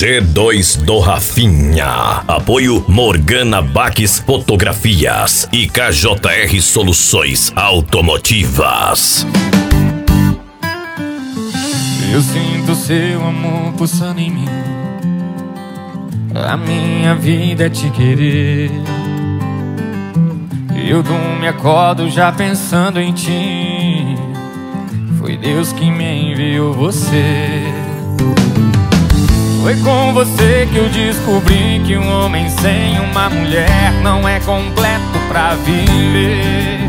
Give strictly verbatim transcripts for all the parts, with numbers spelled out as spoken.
G dois do Rafinha. Apoio Morgana Baques Fotografias e K J R Soluções Automotivas. Eu sinto seu amor pulsando em mim. A minha vida é te querer. Eu durmo e acordo já pensando em ti. Foi Deus que me enviou você. Foi com você que eu descobri que um homem sem uma mulher não é completo pra viver.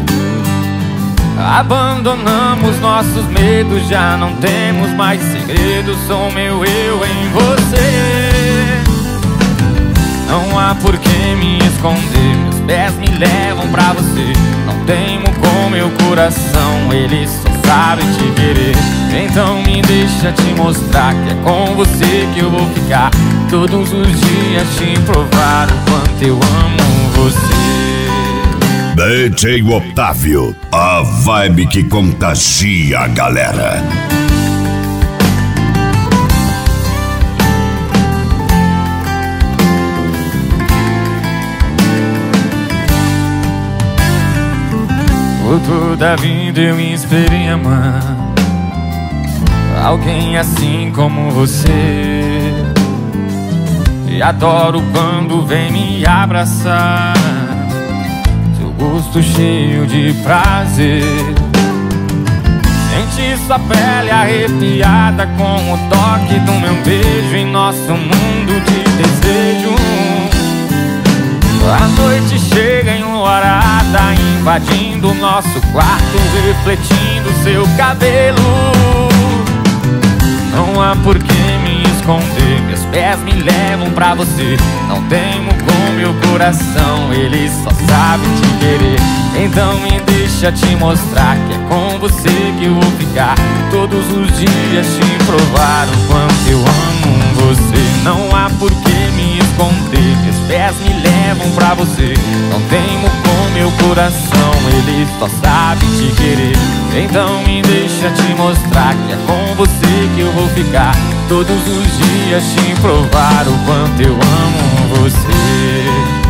Abandonamos nossos medos, já não temos mais segredos. Sou meu eu em você. Não há por que me esconder, meus pés me levam pra você. Não temo com meu coração, ele só sabe te querer. Então me deixa te mostrar que é com você que eu vou ficar todos os dias, te provar o quanto eu amo você. D J Otávio, a vibe que contagia a galera. Por toda a vida eu esperei amar alguém assim como você. E adoro quando vem me abraçar, seu gosto cheio de prazer. Senti sua pele arrepiada com o toque do meu beijo em nosso mundo de desejo. A noite chega enluarada, invadindo o nosso quarto, refletindo seu cabelo. Não há por que me esconder, meus pés me levam pra você. Não temo com meu coração, ele só sabe te querer. Então me deixa te mostrar que é com você que eu vou ficar todos os dias, te provar o quanto eu amo você. Não há por que me esconder, meus pés me levam pra você. Não temo com meu coração, ele só sabe te querer. Então me deixa te mostrar que é com você que eu vou ficar todos os dias, te provar o quanto eu amo você.